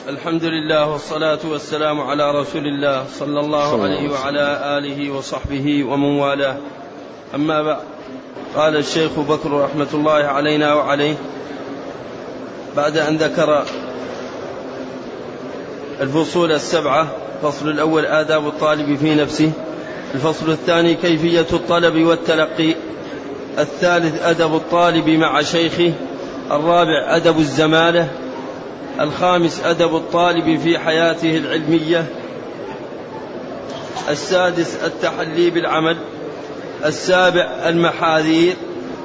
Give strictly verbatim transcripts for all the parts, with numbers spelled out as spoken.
الحمد لله والصلاة والسلام على رسول الله صلى الله عليه وعلى آله وصحبه ومن والاه. أما بعد، قال الشيخ بكر رحمة الله علينا وعليه بعد أن ذكر الفصول السبعة: الفصل الأول آداب الطالب في نفسه، الفصل الثاني كيفية الطلب والتلقي، الثالث أدب الطالب مع شيخه، الرابع أدب الزمالة، الخامس أدب الطالب في حياته العلمية، السادس التحلي بالعمل، السابع المحاذير.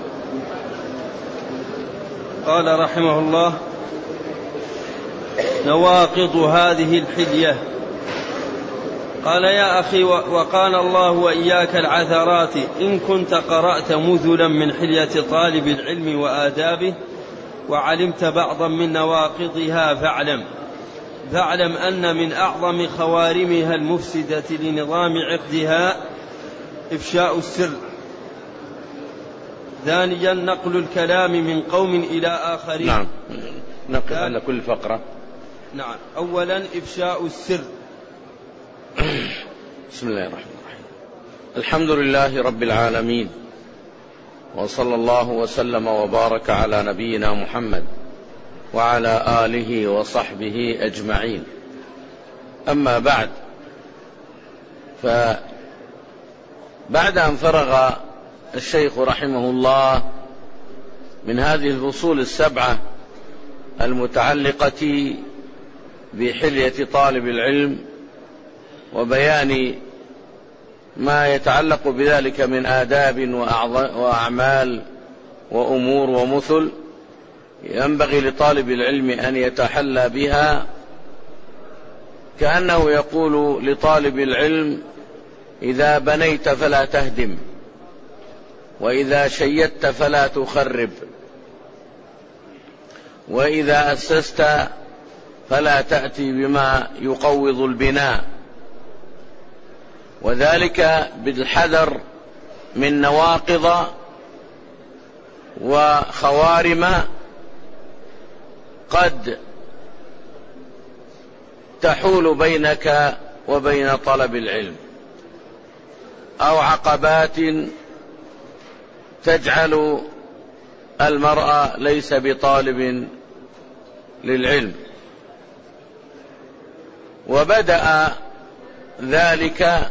قال رحمه الله: نواقض هذه الحلية. قال: يا أخي، وقال الله وإياك العثرات، إن كنت قرأت مثلا من حلية طالب العلم وآدابه وعلمت بعضا من نواقضها فاعلم فاعلم أن من أعظم خوارمها المفسدة لنظام عقدها إفشاء السر. ثانيا نقل الكلام من قوم إلى آخرين. نعم، نقل على كل فقرة. نعم. أولا إفشاء السر. بسم الله الرحمن الرحيم. الحمد لله رب العالمين، وصلى الله وسلم وبارك على نبينا محمد وعلى آله وصحبه أجمعين. أما بعد، فبعد أن فرغ الشيخ رحمه الله من هذه الفصول السبعة المتعلقة بحلية طالب العلم وبيان ما يتعلق بذلك من آداب وأعمال وأمور ومثل ينبغي لطالب العلم أن يتحلى بها، كأنه يقول لطالب العلم: إذا بنيت فلا تهدم، وإذا شيدت فلا تخرب، وإذا أسست فلا تأتي بما يقوض البناء، وذلك بالحذر من نواقض وخوارم قد تحول بينك وبين طلب العلم، أو عقبات تجعل المرء ليس بطالب للعلم. وبدأ ذلك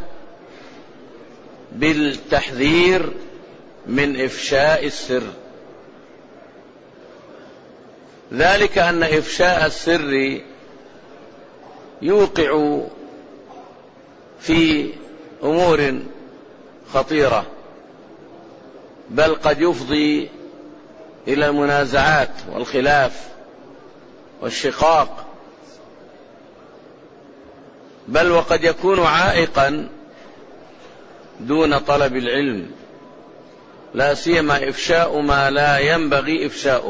بالتحذير من إفشاء السر، ذلك أن إفشاء السر يوقع في أمور خطيرة، بل قد يفضي إلى المنازعات والخلاف والشقاق، بل وقد يكون عائقا دون طلب العلم، لا سيما إفشاء ما لا ينبغي إفشاؤه.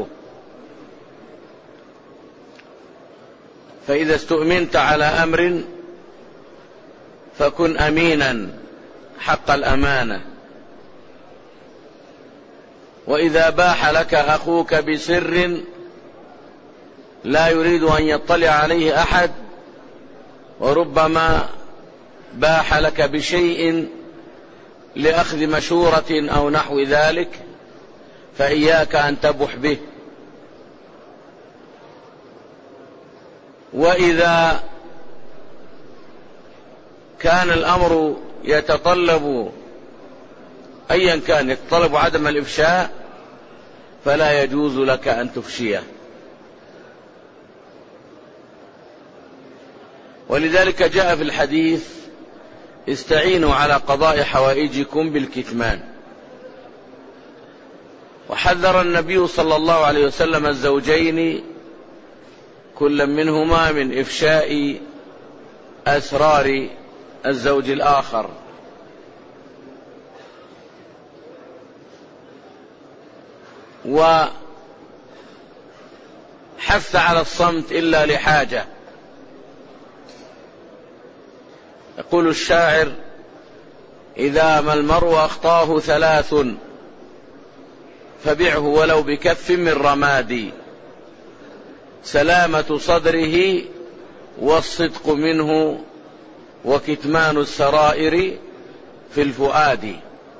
فإذا استؤمنت على أمر فكن أمينا حق الأمانة، وإذا باح لك أخوك بسر لا يريد أن يطلع عليه أحد، وربما باح لك بشيء لأخذ مشورة أو نحو ذلك، فإياك أن تبح به. وإذا كان الأمر يتطلب أيا كان يتطلب عدم الإفشاء، فلا يجوز لك أن تفشيه. ولذلك جاء في الحديث: استعينوا على قضاء حوائجكم بالكتمان. وحذر النبي صلى الله عليه وسلم الزوجين كل منهما من إفشاء أسرار الزوج الآخر. وحث على الصمت إلا لحاجة. يقول الشاعر: إذا ما المرء أخطاه ثلاث فبعه ولو بكف من رماد، سلامة صدره والصدق منه وكتمان السرائر في الفؤاد.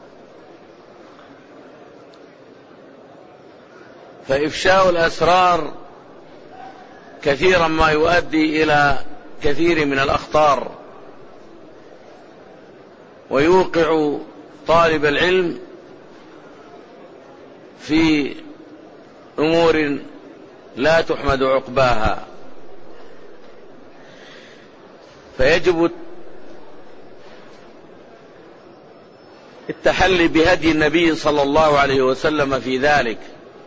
فإفشاء الأسرار كثيرا ما يؤدي إلى كثير من الأخطار، ويوقع طالب العلم في أمور لا تحمد عقباها. فيجب التحلي بهدي النبي صلى الله عليه وسلم في ذلك.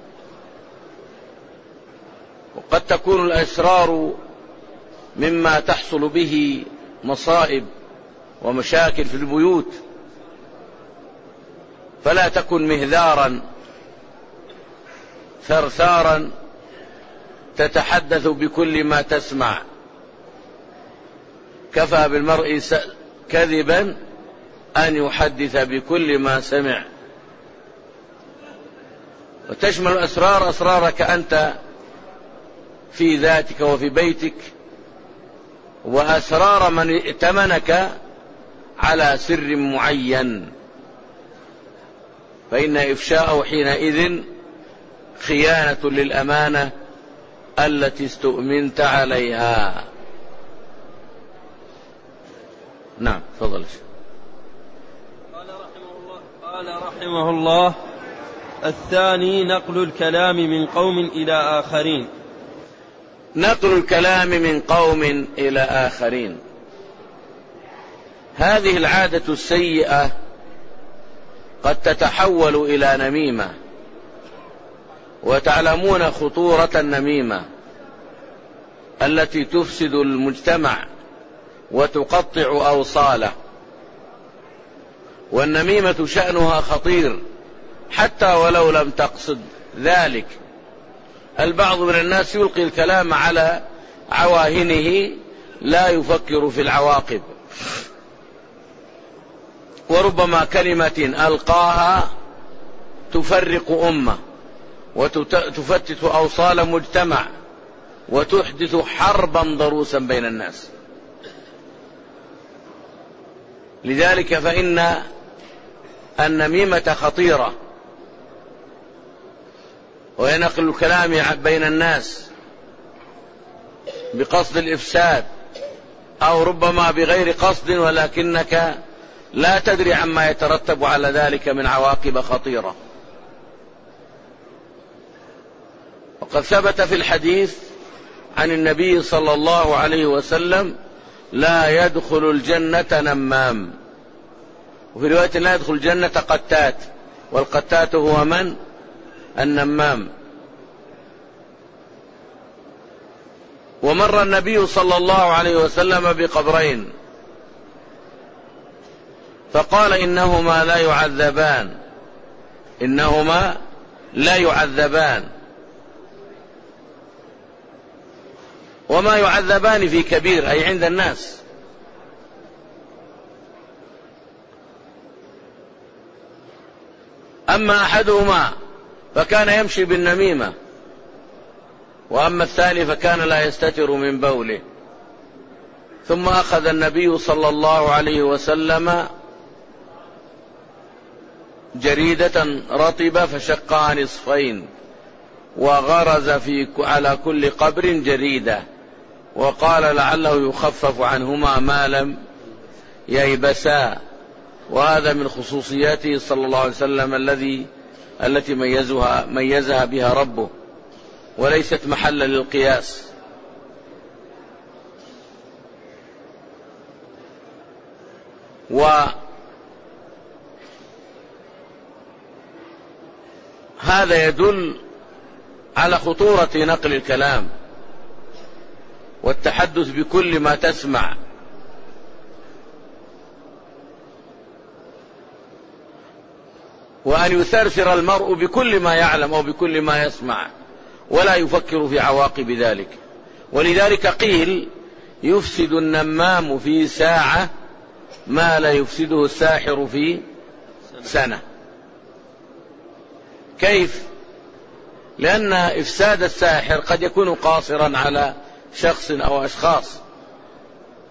وقد تكون الأسرار مما تحصل به مصائب ومشاكل في البيوت، فلا تكن مهذارا ثرثارا تتحدث بكل ما تسمع. كفى بالمرء كذبا أن يحدث بكل ما سمع. وتشمل الأسرار أسرارك أنت في ذاتك وفي بيتك، وأسرار من ائتمنك على سر معين، فإن إفشاءه حينئذ خيانة للأمانة التي استؤمنت عليها. نعم، تفضل. قال رحمه الله, قال رحمه الله الثاني نقل الكلام من قوم إلى آخرين. نقل الكلام من قوم إلى آخرين، هذه العادة السيئة قد تتحول إلى نميمة، وتعلمون خطورة النميمة التي تفسد المجتمع وتقطع أوصاله. والنميمة شأنها خطير حتى ولو لم تقصد ذلك. البعض من الناس يلقي الكلام على عواهنه لا يفكر في العواقب، وربما كلمة ألقاها تفرق أمة وتفتت أوصال مجتمع وتحدث حربا ضروسا بين الناس. لذلك فإن النميمة خطيرة، وينقل الكلام بين الناس بقصد الإفساد أو ربما بغير قصد، ولكنك لا تدري عما يترتب على ذلك من عواقب خطيرة. وقد ثبت في الحديث عن النبي صلى الله عليه وسلم: لا يدخل الجنة نمام. وفي رواية: لا يدخل الجنة قتات، والقتات هو من؟ النمام. ومر النبي صلى الله عليه وسلم بقبرين فقال: إنهما لا يعذبان، إنهما لا يعذبان. وما يعذبان في كبير، أي عند الناس. أما أحدهما فكان يمشي بالنميمة، وأما الثاني فكان لا يستتر من بوله. ثم أخذ النبي صلى الله عليه وسلم جريدة رطبة فشقها نصفين، وغرز في على كل قبر جريدة، وقال: لعله يخفف عنهما ما لم ييبسا. وهذا من خصوصياته صلى الله عليه وسلم الذي التي ميزها ميزها بها ربه، وليست محلا للقياس. وهذا يدل على خطورة نقل الكلام والتحدث بكل ما تسمع. وأن يثرثر المرء بكل ما يعلم أو بكل ما يسمع ولا يفكر في عواقب ذلك. ولذلك قيل: يفسد النمام في ساعة ما لا يفسده الساحر في سنة. كيف؟ لأن إفساد الساحر قد يكون قاصرا على شخص أو أشخاص،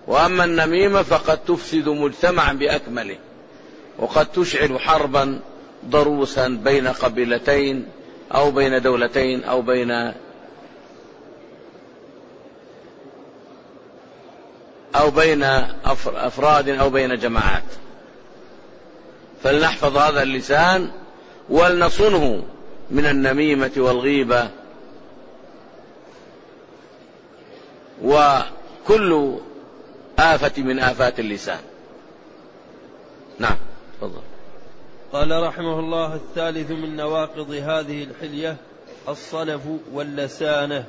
وأما النميمة فقد تفسد مجتمعا بأكمله، وقد تشعل حربا ضروسا بين قبيلتين أو بين دولتين أو بين أو بين أفراد أو بين جماعات. فلنحفظ هذا اللسان ولنصنه من النميمة والغيبة وكل آفة من آفات اللسان. نعم تفضل. قال رحمه الله: الثالث من نواقض هذه الحلية الصلف واللسانة.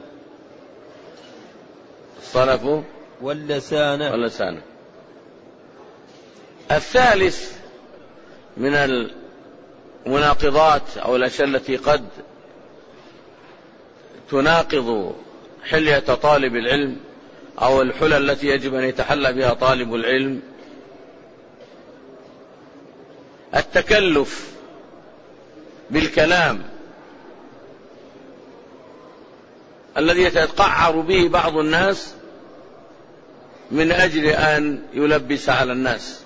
الصلف واللسانة واللسانة. الثالث من المناقضات أو الأشياء التي قد تناقض حلية طالب العلم أو الحلى التي يجب أن يتحلى بها طالب العلم: التكلف بالكلام الذي يتقعر به بعض الناس من أجل أن يلبس على الناس.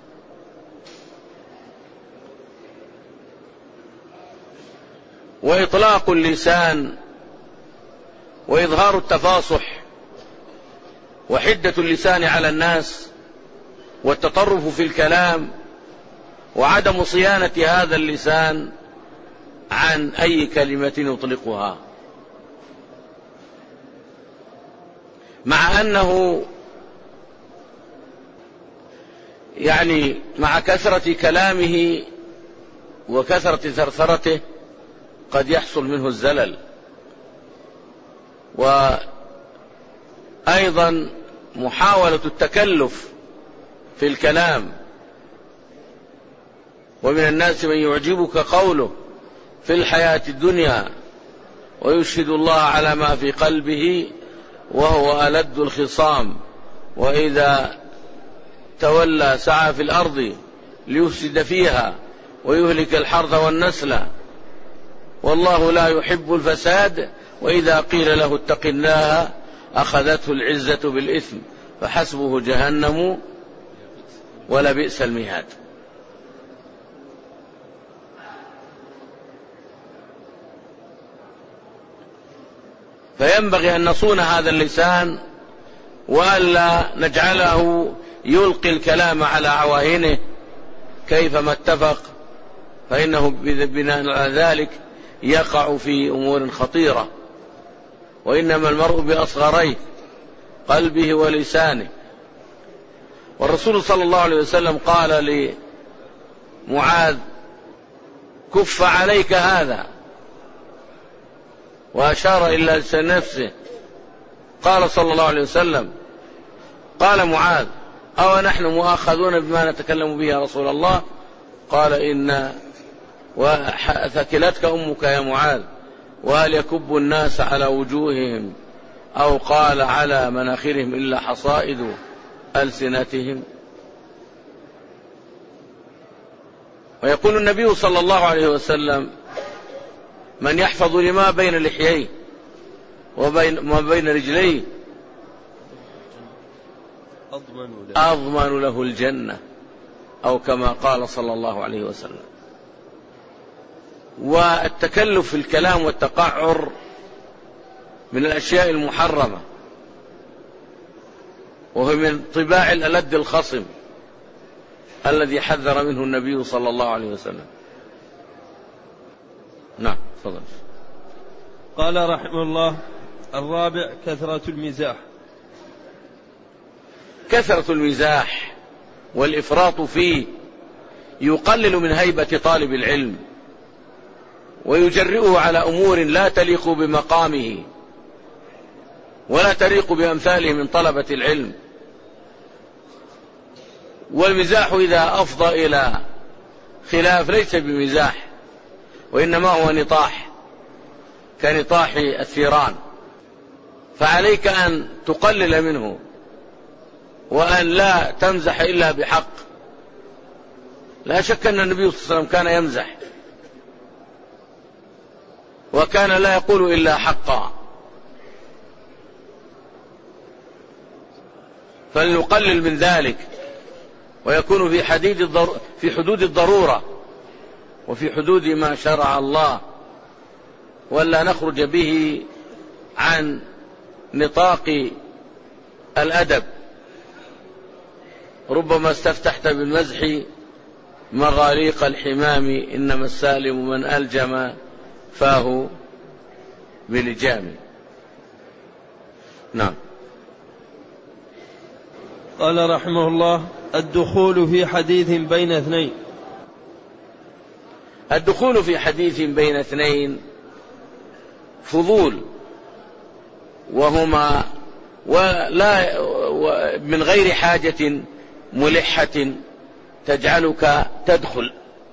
وإطلاق اللسان وإظهار التفاصح وحدة اللسان على الناس والتطرف في الكلام وعدم صيانة هذا اللسان عن أي كلمة يطلقها، مع أنه يعني مع كثرة كلامه وكثرة ثرثرته قد يحصل منه الزلل. وأيضا محاولة التكلف في الكلام، ومن الناس من يعجبك قوله في الحياة الدنيا ويشهد الله على ما في قلبه وهو ألد الخصام، وإذا تولى سعى في الأرض ليفسد فيها ويهلك الحرث والنسل والله لا يحب الفساد، وإذا قيل له اتق الله أخذته العزة بالإثم فحسبه جهنم ولبئس المهاد. فينبغي أن نصون هذا اللسان وألا نجعله يلقي الكلام على عواهنه كيفما اتفق، فإنه بناء على ذلك يقع في أمور خطيرة. وإنما المرء بأصغريه قلبه ولسانه. والرسول صلى الله عليه وسلم قال لمعاذ: كف عليك هذا، وأشار إلى نفسه. قال صلى الله عليه وسلم: قال معاذ: أو نحن مؤاخذون بما نتكلم به يا رسول الله؟ قال: إن وثكلتك أمك يا معاذ، وهل يكب الناس على وجوههم أو قال على مناخرهم إلا حصائد ألسنتهم. ويقول النبي صلى الله عليه وسلم: من يحفظ لما بين لحييه وبين ما بين رجليه أضمن له الجنة، أو كما قال صلى الله عليه وسلم. والتكلف في الكلام والتقعر من الأشياء المحرمة، وهو من طباع الألد الخصم الذي حذر منه النبي صلى الله عليه وسلم. نعم تفضل. قال رحمه الله: الرابع كثرة المزاح. كثرة المزاح والإفراط فيه يقلل من هيبة طالب العلم ويجرئه على أمور لا تليق بمقامه ولا تليق بأمثاله من طلبة العلم. والمزاح إذا أفضى إلى خلاف ليس بمزاح، وإنما هو نطاح كنطاح الثيران، فعليك أن تقلل منه وأن لا تمزح إلا بحق. لا شك أن النبي صلى الله عليه وسلم كان يمزح وكان لا يقول إلا حقا. فلنقلل من ذلك، ويكون في حديد الضر... في حدود الضرورة وفي حدود ما شرع الله، ولا نخرج به عن نطاق الأدب. ربما استفتحت بالمزح مغاليق الحمام، إنما السالم من ألجم فاه بلجام. نعم. قال رحمه الله: الدخول في حديث بين اثنين. الدخول في حديث بين اثنين فضول، وهما ولا من غير حاجة ملحة تجعلك تدخل.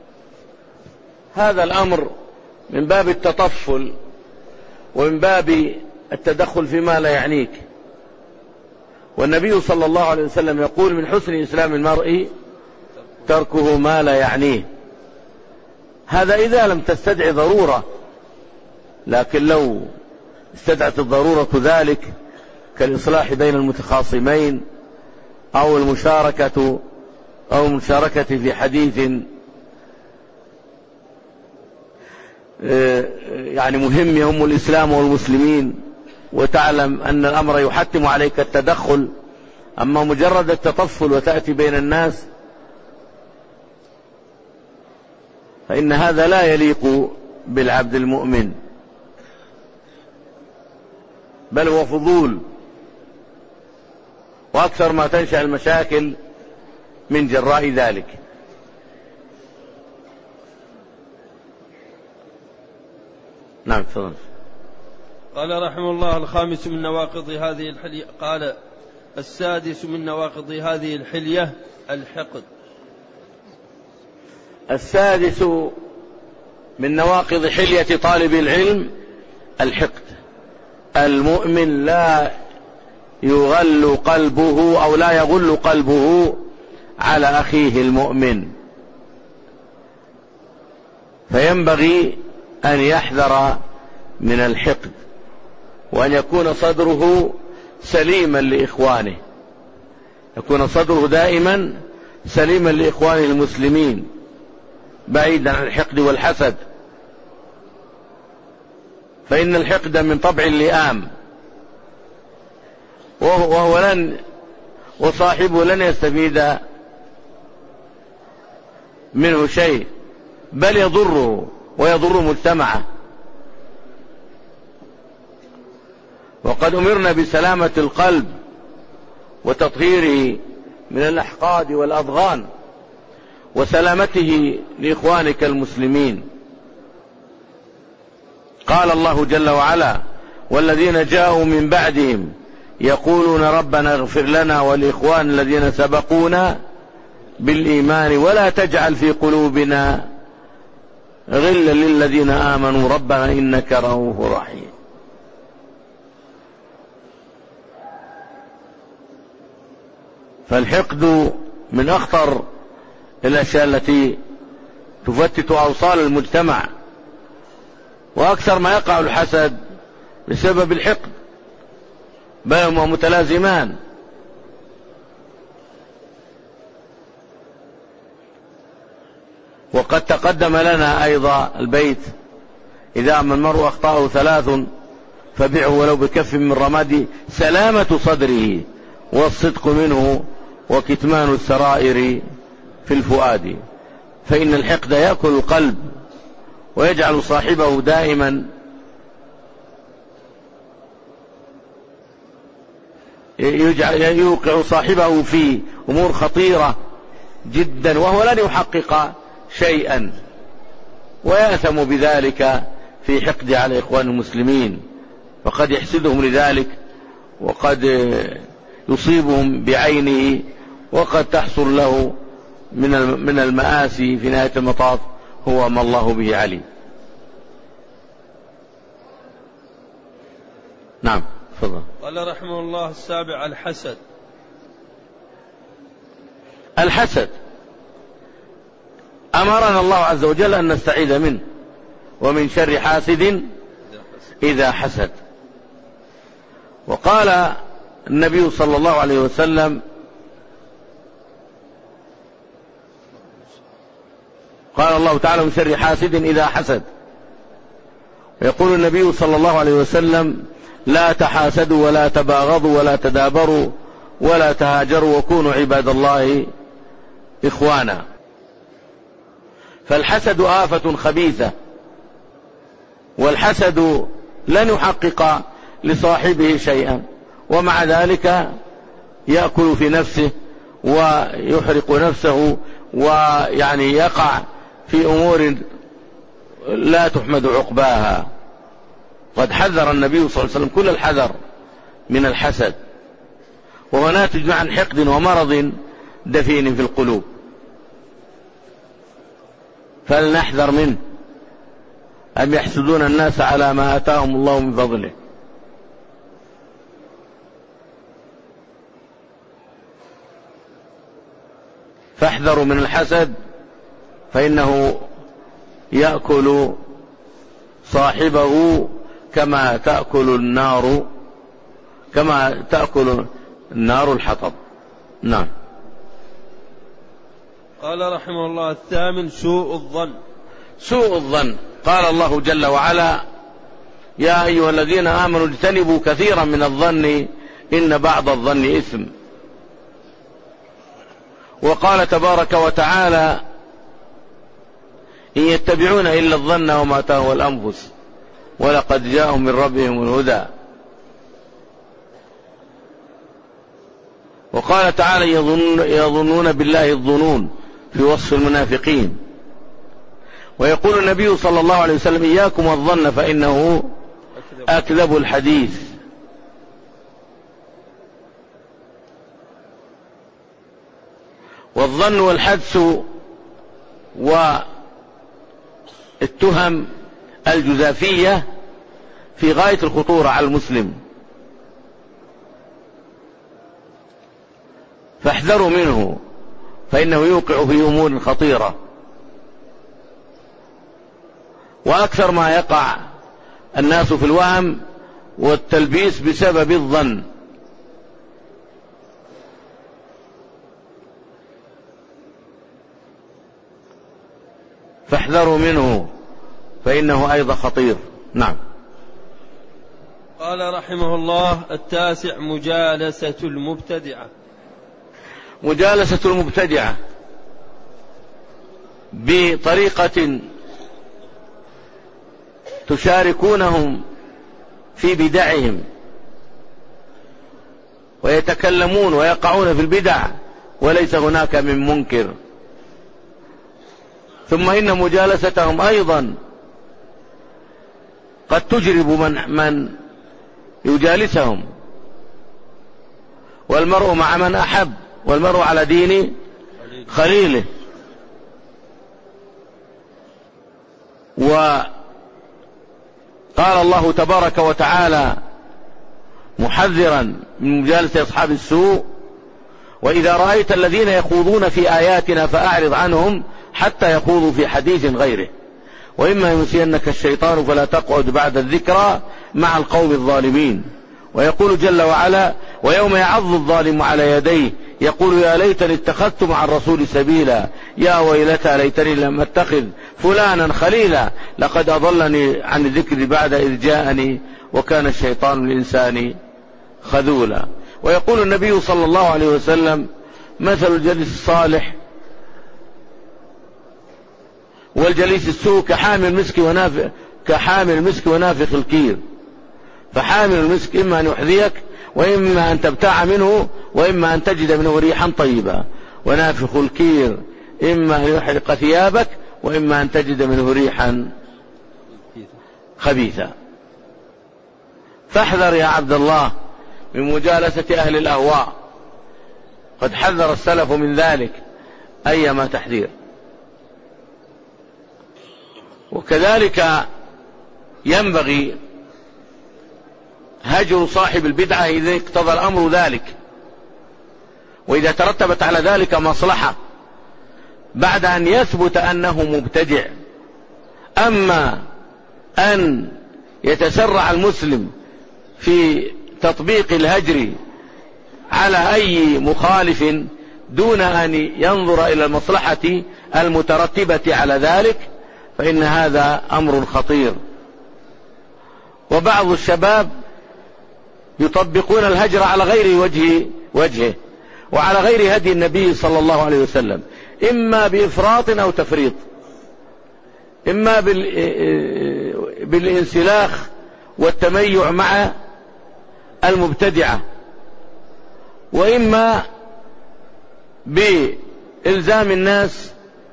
هذا الأمر من باب التطفل ومن باب التدخل فيما لا يعنيك. والنبي صلى الله عليه وسلم يقول: من حسن إسلام المرء تركه ما لا يعنيه. هذا إذا لم تستدعي ضرورة، لكن لو استدعت الضرورة ذلك كالإصلاح بين المتخاصمين أو المشاركة أو المشاركة في حديث يعني مهم يهم الإسلام والمسلمين، وتعلم أن الأمر يحتم عليك التدخل، أما مجرد التطفل وتأتي بين الناس فإن هذا لا يليق بالعبد المؤمن، بل هو فضول. وأكثر ما تنشأ المشاكل من جراء ذلك. نعم تفضل. قال رحمه الله: الخامس من نواقض هذه الحلية. قال: السادس من نواقض هذه الحلية الحقد. السادس من نواقض حلية طالب العلم الحقد. المؤمن لا يغل قلبه أو لا يغل قلبه على أخيه المؤمن، فينبغي أن يحذر من الحقد، وأن يكون صدره سليما لإخوانه، يكون صدره دائما سليما لإخوانه المسلمين، بعيدا عن الحقد والحسد، فإن الحقد من طبع اللئام، وهو لن وصاحبه لن يستفيد منه شيء، بل يضره ويضر مجتمعه. وقد أمرنا بسلامة القلب وتطهيره من الأحقاد والأضغان وسلامته لإخوانك المسلمين. قال الله جل وعلا: والذين جاءوا من بعدهم يقولون ربنا اغفر لنا ولإخوان الذين سبقونا بالإيمان ولا تجعل في قلوبنا غلا للذين آمنوا ربنا إنك رؤوف رحيم. فالحقد من أخطر الأشياء التي تفتت أوصال المجتمع، وأكثر ما يقع الحسد بسبب الحقد، بل هما متلازمان. وقد تقدم لنا أيضا البيت: إذا أما المرء أخطأه ثلاث فبعه ولو بكف من رماد، سلامة صدره والصدق منه وكتمان السرائر في الفؤاد. فإن الحقد يأكل القلب ويجعل صاحبه دائما يجعل يوقع صاحبه في أمور خطيرة جدا، وهو لن يحقق شيئا، ويأثم بذلك في حقد على إخوان المسلمين، وقد يحسدهم لذلك، وقد يصيبهم بعينه، وقد تحصل له من المآسي في نهاية المطاف هو ما الله به عليم. نعم تفضل. قال رحمه الله: السابع الحسد. الحسد أمرنا الله عز وجل أن نستعيذ منه، ومن شر حاسد إذا حسد. وقال النبي صلى الله عليه وسلم قال الله تعالى: من شر حاسد إذا حسد. ويقول النبي صلى الله عليه وسلم: لا تحاسدوا ولا تباغضوا ولا تدابروا ولا تهاجروا وكونوا عباد الله إخوانا. فالحسد آفة خبيثة، والحسد لن يحقق لصاحبه شيئا، ومع ذلك يأكل في نفسه ويحرق نفسه، ويعني يقع في أمور لا تحمد عقباها. قد حذر النبي صلى الله عليه وسلم كل الحذر من الحسد، وهو ناتج عن حقد ومرض دفين في القلوب، فلنحذر منه. أم يحسدون الناس على ما آتاهم الله من فضله. فاحذروا من الحسد، فإنه يأكل صاحبه كما تأكل النار كما تأكل النار الحطب. نعم. قال رحمه الله: الثامن سوء الظن. سوء الظن. قال الله جل وعلا: يا أيها الذين آمنوا اجتنبوا كثيرا من الظن إن بعض الظن إثم. وقال تبارك وتعالى: إن يتبعون إلا الظن وما تهوى الأنفس ولقد جاءهم من ربهم الهدى. وقال تعالى: يظن يظنون بالله الظنون في وصف المنافقين. ويقول النبي صلى الله عليه وسلم: إياكم والظن فإنه أكذب الحديث. والظن والحدس والتهم الجزافية في غاية الخطورة على المسلم، فاحذروا منه، فإنه يوقع في أمور خطيرة. وأكثر ما يقع الناس في الوهم والتلبيس بسبب الظن. فاحذروا منه، فإنه أيضا خطير. نعم. قال رحمه الله: التاسع مجالسة المبتدعة. مجالسة المبتدعة بطريقة تشاركونهم في بدعهم، ويتكلمون ويقعون في البدع وليس هناك من منكر. ثم إن مجالستهم أيضا قد تجرب من, من يجالسهم. والمرء مع من أحب، والمرء على دين خليله. وقال الله تبارك وتعالى محذرا من مجالسة أصحاب السوء: وإذا رأيت الذين يخوضون في آياتنا فأعرض عنهم حتى يخوضوا في حديث غيره، وإما ينسينك الشيطان فلا تقعد بعد الذكرى مع القوم الظالمين. ويقول جل وعلا: ويوم يعض الظالم على يديه يقول يا ليتني اتخذت مع الرسول سبيلا يا ويلتى ليتني لم اتخذ فلانا خليلا لقد أضلني عن الذكر بعد إذ جاءني وكان الشيطان للإنسان خذولا. ويقول النبي صلى الله عليه وسلم: مثل الجليس الصالح والجليس السوء كحامل المسك ونافخ كحامل المسك ونافخ الكير. فحامل المسك إما أن يحذيك، وإما أن تبتاع منه، وإما أن تجد منه ريحا طيبة. ونافخ الكير إما أن يحرق ثيابك، وإما أن تجد منه ريحا خبيثة. فاحذر يا عبد الله من مجالسة أهل الأهواء، قد حذر السلف من ذلك أيما تحذير. وكذلك ينبغي هجر صاحب البدعة إذا اقتضى الأمر ذلك، وإذا ترتبت على ذلك مصلحة بعد أن يثبت أنه مبتدع. أما أن يتسرع المسلم في تطبيق الهجر على أي مخالف دون أن ينظر إلى المصلحة المترتبة على ذلك، فإن هذا أمر خطير. وبعض الشباب يطبقون الهجر على غير وجه وجهه وعلى غير هدي النبي صلى الله عليه وسلم، إما بإفراط أو تفريط، إما بالانسلاخ والتميع مع المبتدعة، وإما بإلزام الناس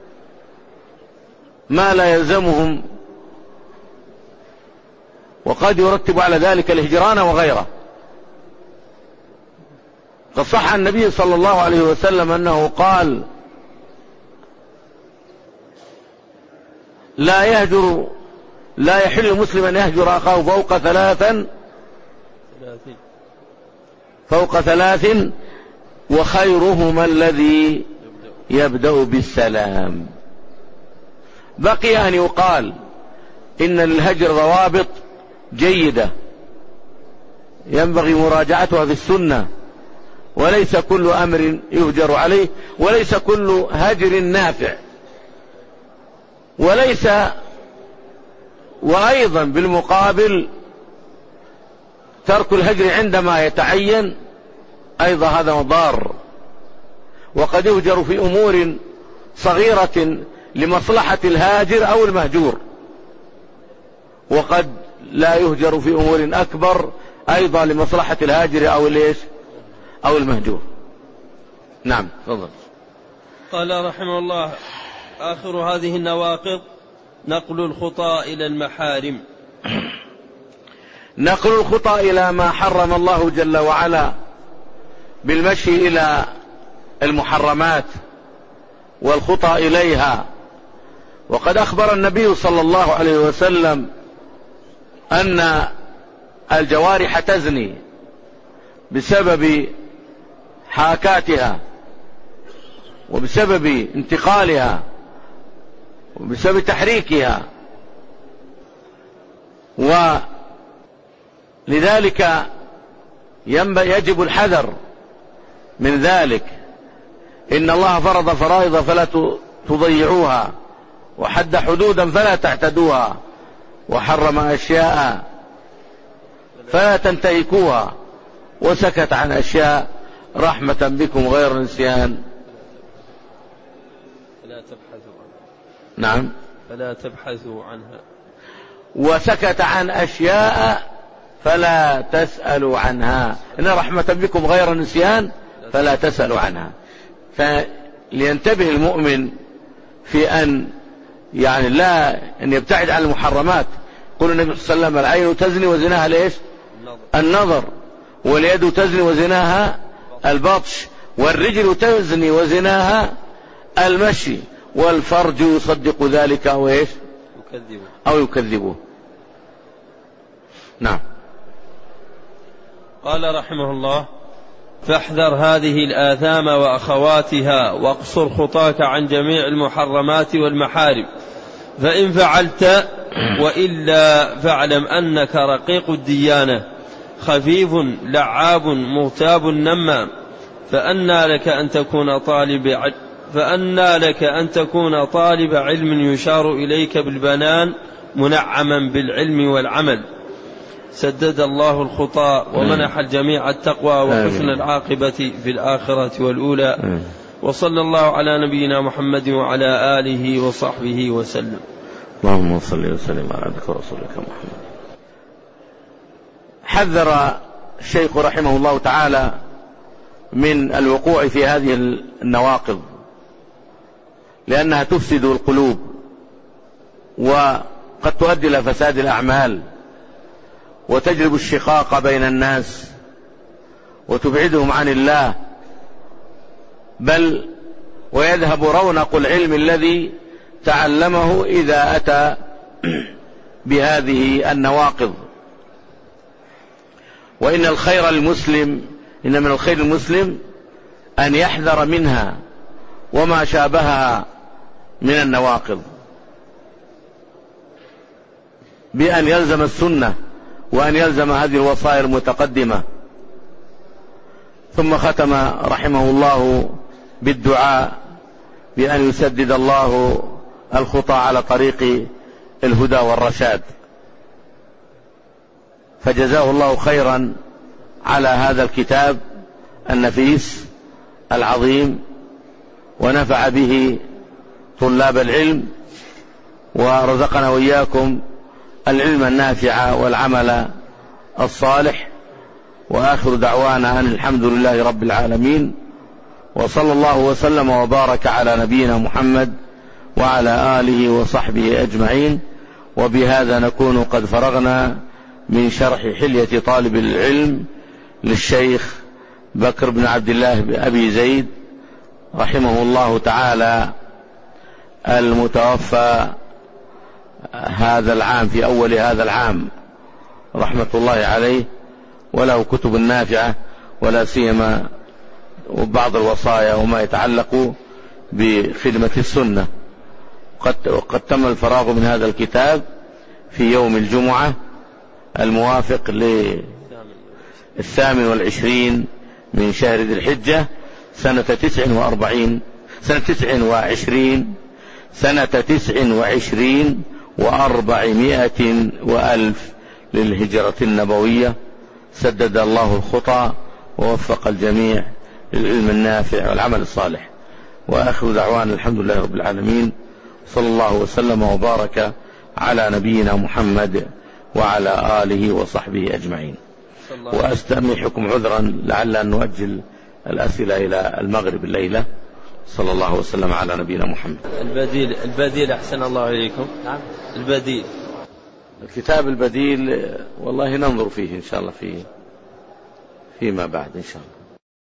ما لا يلزمهم، وقد يرتب على ذلك الهجران وغيره. قد صح عن النبي صلى الله عليه وسلم أنه قال: لا يهجر لا يحل مسلم أن يهجر أخاه فوق ثلاثا فوق ثلاث وخيرهما الذي يبدأ بالسلام. بقي أن يقال إن للهجر ضوابط جيدة ينبغي مراجعتها في السنة، وليس كل أمر يهجر عليه، وليس كل هجر نافع، وليس وأيضا بالمقابل ترك الهجر عندما يتعين أيضا هذا مضار. وقد يهجر في أمور صغيرة لمصلحة الهاجر أو المهجور، وقد لا يهجر في أمور أكبر أيضا لمصلحة الهاجر أو الإيش أو المهجور. نعم تفضل. قال رحمه الله: آخر هذه النواقض نقل الخطى إلى المحارم. نقل الخطى إلى ما حرم الله جل وعلا بالمشي إلى المحرمات والخطى إليها. وقد أخبر النبي صلى الله عليه وسلم أن الجوارح تزني بسبب حاكاتها وبسبب انتقالها وبسبب تحريكها، ولذلك يجب الحذر من ذلك. إن الله فرض فرائض فلا تضيعوها، وحد حدودا فلا تعتدوها، وحرم أشياء فلا تنتهكوها، وسكت عن أشياء رحمة بكم غير نسيان. فلا تبحثوا عنها. نعم فلا تبحثوا عنها. وسكت عن أشياء فلا تسألوا عنها. إن رحمة بكم غير نسيان فلا تسألوا عنها. فلينتبه المؤمن في أن يعني لا أن يبتعد عن المحرمات. قل النبي صلى الله عليه وسلم: العين تزني وزناها ليش؟ النظر. واليد تزني وزناها البطش. والرجل تزني وزناها المشي. والفرج يصدق ذلك أو إيش؟ يكذبه أو يكذبه. نعم. قال رحمه الله: فاحذر هذه الآثام وأخواتها، واقصر خطاك عن جميع المحرمات والمحارم، فإن فعلت وإلا فاعلم أنك رقيق الديانة، خفيف لعاب مغتاب نمام، فأنى لك أن تكون طالب فأنى لك أن تكون طالب علم يشار إليك بالبنان منعما بالعلم والعمل. سدد الله الخطى ومنح الجميع التقوى وحسن العاقبة في الآخرة والأولى. وصلى الله على نبينا محمد وعلى آله وصحبه وسلم. اللهم صل وسلم على عبدك ورسولك محمد. حذر الشيخ رحمه الله تعالى من الوقوع في هذه النواقض، لأنها تفسد القلوب وقد تؤدي إلى فساد الأعمال، وتجلب الشقاق بين الناس وتبعدهم عن الله، بل ويذهب رونق العلم الذي تعلمه إذا أتى بهذه النواقض. وإن الخير المسلم إن من الخير المسلم أن يحذر منها وما شابهها من النواقض، بأن يلزم السنة وأن يلزم هذه الوصايا المتقدمة. ثم ختم رحمه الله بالدعاء بأن يسدد الله الخطى على طريق الهدى والرشاد، فجزاه الله خيرا على هذا الكتاب النفيس العظيم، ونفع به طلاب العلم، ورزقنا وإياكم العلم النافع والعمل الصالح. وآخر دعوانا أن الحمد لله رب العالمين، وصلى الله وسلم وبارك على نبينا محمد وعلى آله وصحبه أجمعين. وبهذا نكون قد فرغنا من شرح حلية طالب العلم للشيخ بكر بن عبد الله أبي زيد رحمه الله تعالى، المتوفى هذا العام في أول هذا العام رحمة الله عليه، وله كتب نافعة، ولا سيما وبعض الوصايا وما يتعلق بخدمة السنة. قد, وقد تم الفراغ من هذا الكتاب في يوم الجمعة الموافق للثامن والعشرين من شهر ذي الحجة سنة تسع وأربعين سنة تسع وعشرين سنة تسع وعشرين وأربعمائة وألف للهجرة النبوية. سدد الله الخطى ووفق الجميع للعلم النافع والعمل الصالح. وآخر دعوانا الحمد لله رب العالمين، صلى الله وسلم وبارك على نبينا محمد وعلى آله وصحبه أجمعين. وأستمحكم عذرا لعل أن نؤجل الأسئلة إلى المغرب الليلة. صلى الله وسلم على نبينا محمد. البديل البديل أحسن الله إليكم. نعم. البديل، الكتاب البديل والله ننظر فيه إن شاء الله في فيما بعد إن شاء الله.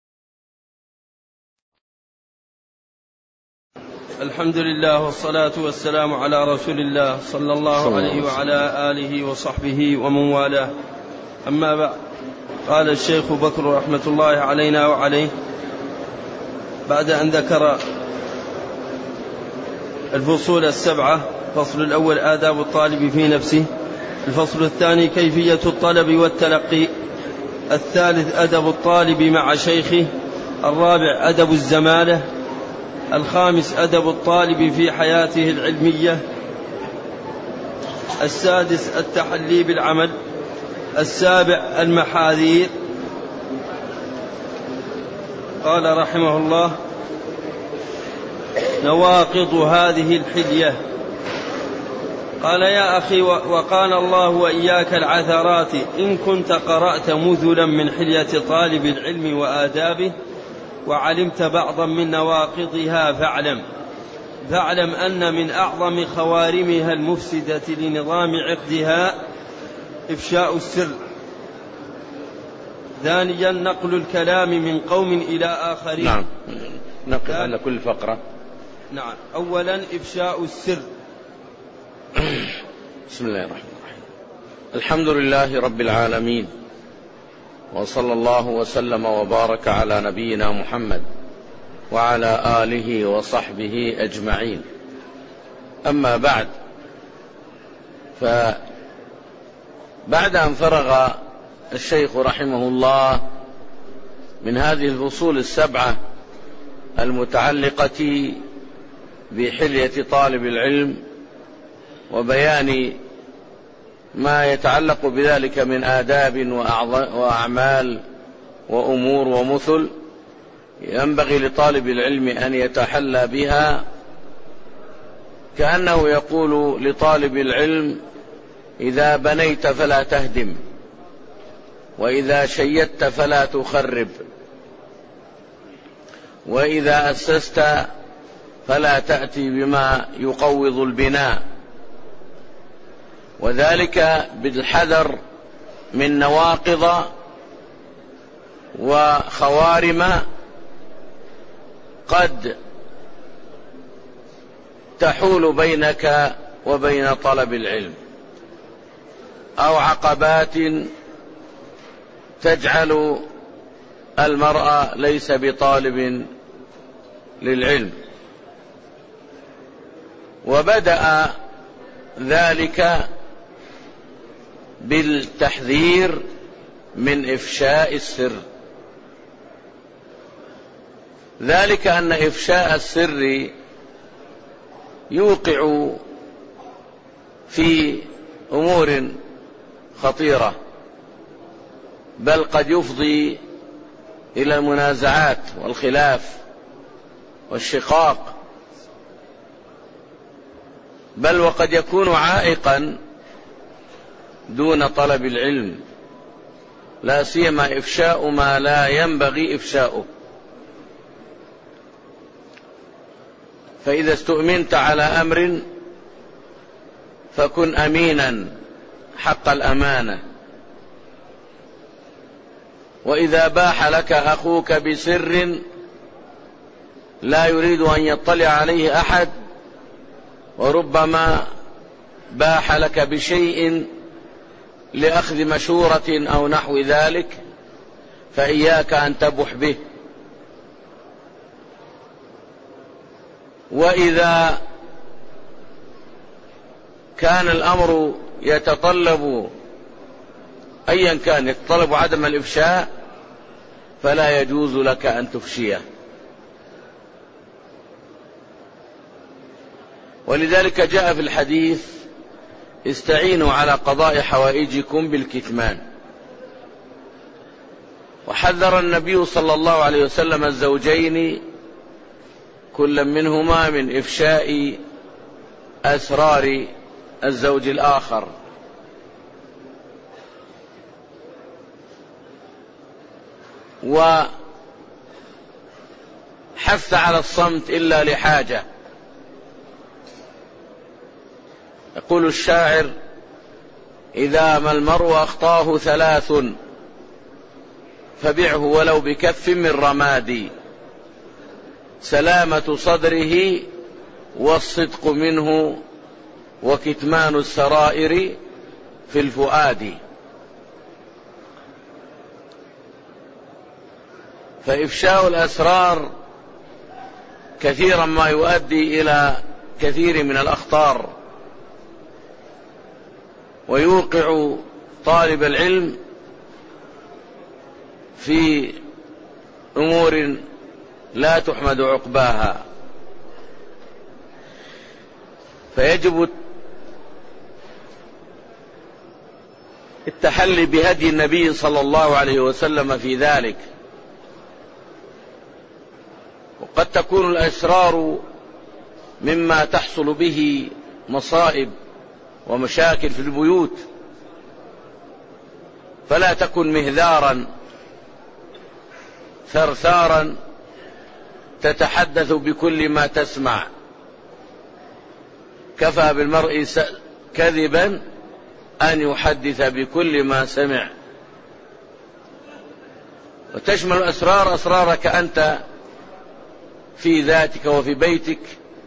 الحمد لله والصلاة والسلام على رسول الله صلى الله عليه وعلى آله وصحبه ومن والاه. أما بعد، قال الشيخ بكر رحمة الله علينا وعليه بعد أن ذكر الفصول السبعة: الفصل الأول آداب الطالب في نفسه، الفصل الثاني كيفية الطلب والتلقي، الثالث أدب الطالب مع شيخه، الرابع أدب الزمالة، الخامس أدب الطالب في حياته العلمية، السادس التحلي بالعمل، السابع المحاذير. قال رحمه الله: نواقض هذه الحلية. قال: يا أخي، وقال الله وإياك العثرات، إن كنت قرأت مثلا من حلية طالب العلم وآدابه وعلمت بعضا من نواقضها فاعلم فاعلم أن من أعظم خوارمها المفسدة لنظام عقدها إفشاء السر. ثانيا نقل الكلام من قوم إلى آخرين. نعم، نقل على كل فقرة. نعم. أولا إفشاء السر. بسم الله الرحمن الرحيم. الحمد لله رب العالمين، وصلى الله وسلم وبارك على نبينا محمد وعلى آله وصحبه أجمعين. أما بعد، فبعد أن فرغ الشيخ رحمه الله من هذه الفصول السبعة المتعلقة بحلية طالب العلم وبيان ما يتعلق بذلك من آداب وأعمال وأمور ومثل ينبغي لطالب العلم أن يتحلى بها، كأنه يقول لطالب العلم: إذا بنيت فلا تهدم، وإذا شيدت فلا تخرب، وإذا أسست فلا تأتي بما يقوض البناء، وذلك بالحذر من نواقض وخوارم قد تحول بينك وبين طلب العلم، أو عقبات تجعل المرء ليس بطالب للعلم. وبدأ ذلك بالتحذير من إفشاء السر، ذلك أن إفشاء السر يوقع في أمور خطيرة، بل قد يفضي إلى المنازعات والخلاف والشقاق، بل وقد يكون عائقا دون طلب العلم، لا سيما إفشاء ما لا ينبغي إفشاؤه. فإذا استؤمنت على أمر فكن أمينا حق الأمانة، وإذا باح لك أخوك بسر لا يريد أن يطلع عليه أحد، وربما باح لك بشيء لأخذ مشورة أو نحو ذلك، فإياك أن تبح به. وإذا كان الأمر يتطلب أيا كان يتطلب عدم الإفشاء فلا يجوز لك أن تفشيه. ولذلك جاء في الحديث: استعينوا على قضاء حوائجكم بالكتمان. وحذر النبي صلى الله عليه وسلم الزوجين كل منهما من إفشاء أسرار الزوج الآخر، وحث على الصمت إلا لحاجة. يقول الشاعر: إذا ما المرء أخطاه ثلاث فبعه ولو بكف من رماد، سلامة صدره والصدق منه وكتمان السرائر في الفؤاد. فإفشاء الأسرار كثيرا ما يؤدي إلى كثير من الأخطار، ويوقع طالب العلم في أمور لا تحمد عقباها. فيجب التحلي بهدي النبي صلى الله عليه وسلم في ذلك. وقد تكون الأسرار مما تحصل به مصائب ومشاكل في البيوت، فلا تكن مهذارا ثرثارا تتحدث بكل ما تسمع. كفى بالمرء كذبا أن يحدث بكل ما سمع. وتشمل الأسرار أسرارك أنت في ذاتك وفي بيتك،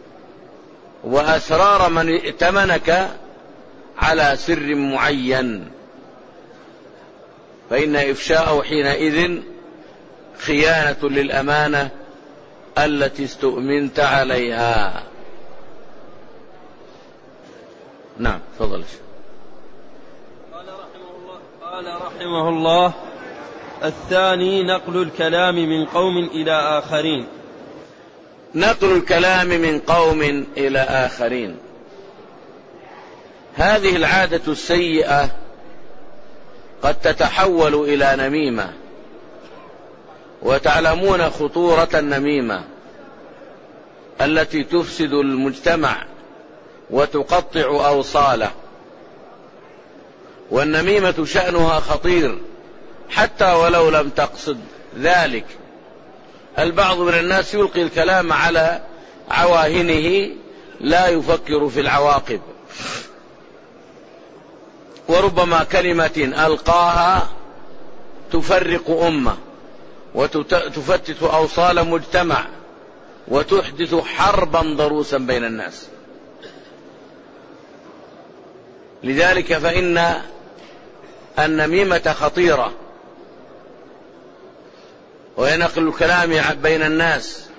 وأسرار من ائتمنك على سر معين، فإن إفشاءه حينئذ خيانة للأمانة التي استؤمنت عليها. نعم، تفضل. قال رحمه الله, قال رحمه الله: الثاني نقل الكلام من قوم إلى آخرين. نقل الكلام من قوم إلى آخرين، هذه العادة السيئة قد تتحول إلى نميمة، وتعلمون خطورة النميمة التي تفسد المجتمع وتقطع أوصاله. والنميمة شأنها خطير حتى ولو لم تقصد ذلك. البعض من الناس يلقي الكلام على عواهنه لا يفكر في العواقب، وربما كلمة ألقاها تفرق أمة وتفتت أوصال مجتمع وتحدث حربا ضروسا بين الناس. لذلك فإن النميمة خطيرة، وهي نقل الكلام بين الناس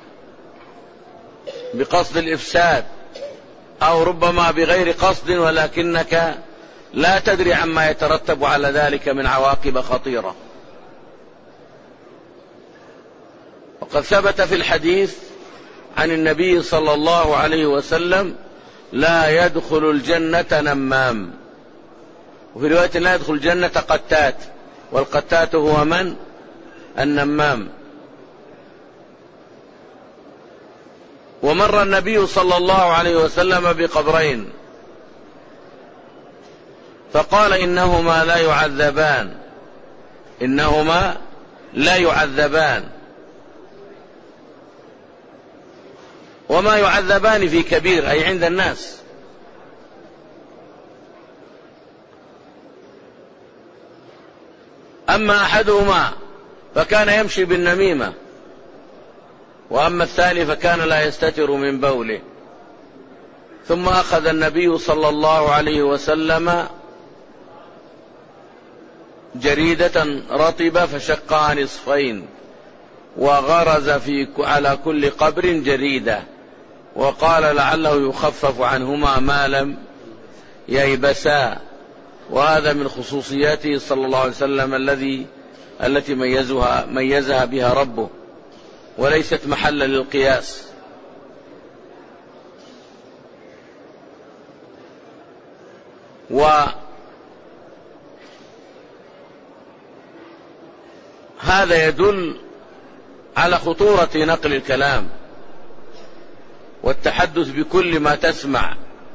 بقصد الإفساد أو ربما بغير قصد، ولكنك لا تدري عما يترتب على ذلك من عواقب خطيرة. وقد ثبت في الحديث عن النبي صلى الله عليه وسلم: لا يدخل الجنة نمام. وفي رواية: لا يدخل الجنة قتات، والقتات هو من؟ النمام. ومر النبي صلى الله عليه وسلم بقبرين فقال: إنهما لا يعذبان، إنهما لا يعذبان. وما يعذبان في كبير، أي عند الناس. أما أحدهما فكان يمشي بالنميمة، وأما الثاني فكان لا يستتر من بوله. ثم أخذ النبي صلى الله عليه وسلم جريدة رطبة فشقها نصفين، وغرز في على كل قبر جريدة، وقال: لعله يخفف عنهما ما لم ييبسا. وهذا من خصوصياته صلى الله عليه وسلم الذي التي ميزها ميزها بها ربه، وليست محلا للقياس. وهذا يدل على خطورة نقل الكلام والتحدث بكل ما تسمع،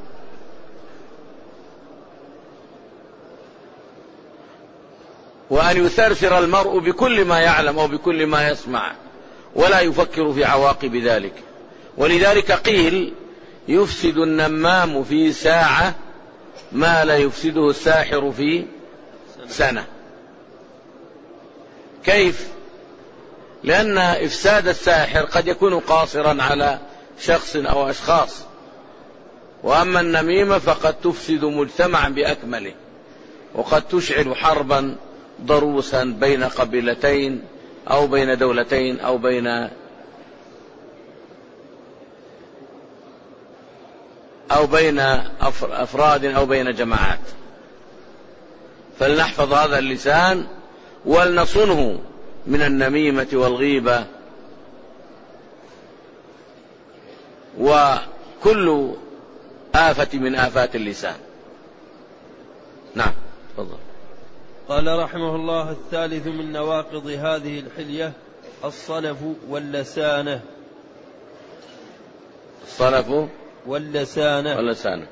وأن يثرثر المرء بكل ما يعلم أو بكل ما يسمع، ولا يفكر في عواقب ذلك. ولذلك قيل: يفسد النمام في ساعة ما لا يفسده الساحر في سنة. كيف؟ لأن إفساد الساحر قد يكون قاصرا على شخص أو أشخاص، وأما النميمة فقد تفسد مجتمعا بأكمله، وقد تشعل حربا ضروسا بين قبيلتين أو بين دولتين أو بين أو بين أفراد أو بين جماعات. فلنحفظ هذا اللسان ولنصنه من النميمة والغيبة وكل آفة من آفات اللسان. نعم، تفضل. قال رحمه الله: الثالث من نواقض هذه الحلية الصلف واللسانة. الصلف واللسانة واللسانة.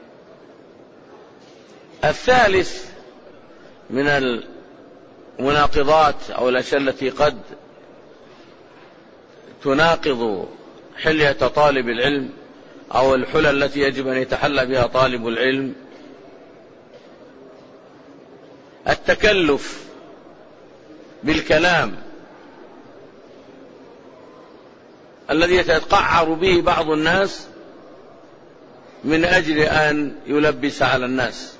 الثالث من المناقضات أو الأشياء التي قد تناقض حلية طالب العلم أو الحلى التي يجب أن يتحلى بها طالب العلم: التكلف بالكلام الذي يتقعر به بعض الناس من أجل أن يلبس على الناس.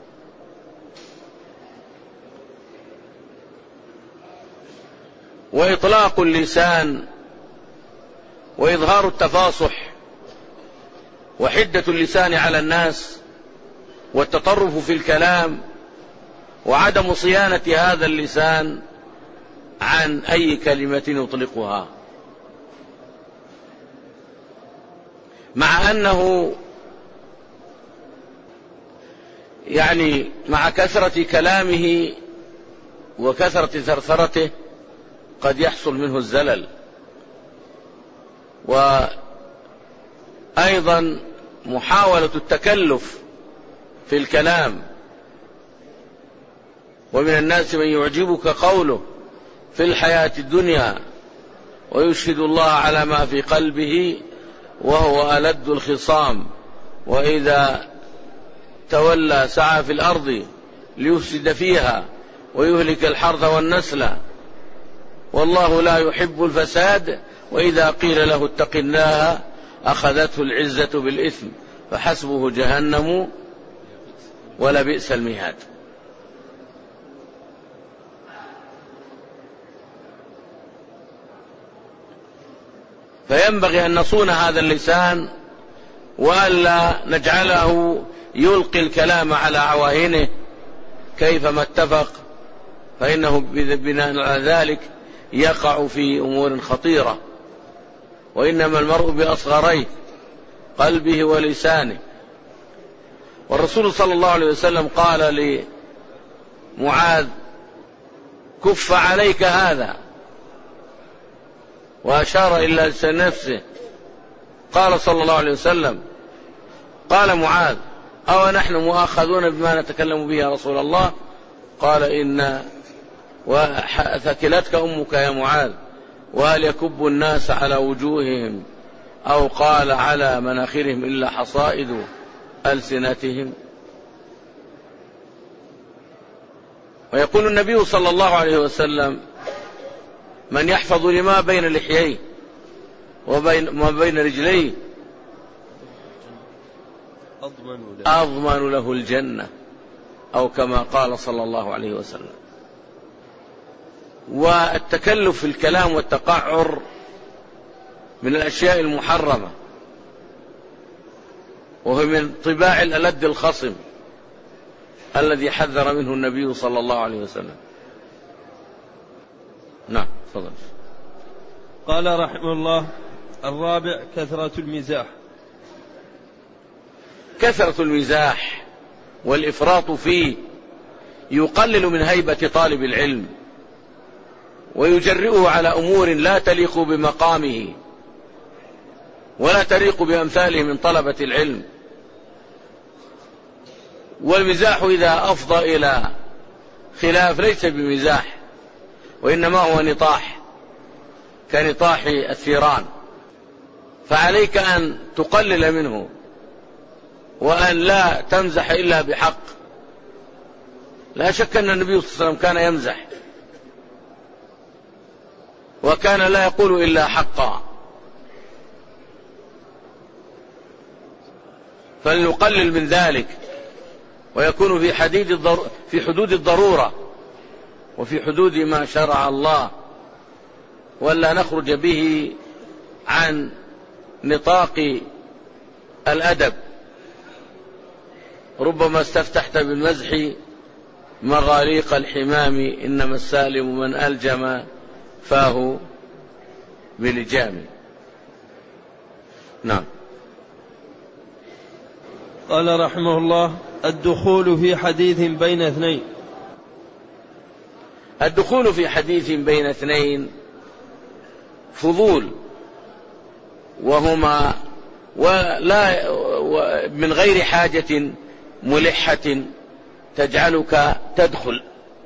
وإطلاق اللسان وإظهار التفاصح وحدة اللسان على الناس والتطرف في الكلام وعدم صيانة هذا اللسان عن أي كلمة يطلقها، مع أنه يعني مع كثرة كلامه وكثرة ثرثرته قد يحصل منه الزلل. وأيضا محاولة التكلف في الكلام، ومن الناس من يعجبك قوله في الحياة الدنيا ويشهد الله على ما في قلبه وهو ألد الخصام، وإذا تولى سعى في الأرض ليفسد فيها ويهلك الحرث والنسل والله لا يحب الفساد، وإذا قيل له اتق الله أخذته العزة بالإثم فحسبه جهنم ولبئس المهاد. فينبغي أن نصون هذا اللسان وألا نجعله يلقي الكلام على عواهنه كيفما اتفق، فإنه بناء على ذلك يقع في أمور خطيرة وإنما المرء بأصغريه قلبه ولسانه. والرسول صلى الله عليه وسلم قال لمعاذ: كف عليك هذا، وأشار إلى نفسه. قال صلى الله عليه وسلم: قال معاذ: أو نحن مؤاخذون بما نتكلم به يا رسول الله؟ قال: إن وثكلتك أمك يا معاذ، وهل يكب الناس على وجوههم أو قال على مناخرهم إلا حصائد ألسنتهم. ويقول النبي صلى الله عليه وسلم: من يحفظ لما بين لحييه وبين ما بين رجليه أضمن له الجنة، أو كما قال صلى الله عليه وسلم. والتكلف في الكلام والتقعر من الأشياء المحرمة، وهو من طباع الألد الخصم الذي حذر منه النبي صلى الله عليه وسلم. نعم، تفضل. قال رحمه الله: الرابع كثرة المزاح. كثرة المزاح والإفراط فيه يقلل من هيبة طالب العلم، ويجرئه على أمور لا تليق بمقامه ولا تليق بأمثاله من طلبة العلم. والمزاح إذا أفضى إلى خلاف ليس بمزاح، وإنما هو نطاح كنطاح الثيران، فعليك أن تقلل منه، وأن لا تمزح إلا بحق. لا شك أن النبي صلى الله عليه وسلم كان يمزح، وكان لا يقول إلا حقا، فلنقلل من ذلك، ويكون في حديد الضر... في حدود الضرورة وفي حدود ما شرع الله، ولا نخرج به عن نطاق الأدب. ربما استفتحت بالمزح مغاليق الحمام، إنما السالم من ألجم فاه بلجام. نعم. قال رحمه الله: الدخول في حديث بين اثنين. الدخول في حديث بين اثنين فضول، وهما ولا من غير حاجة ملحة تجعلك تدخل.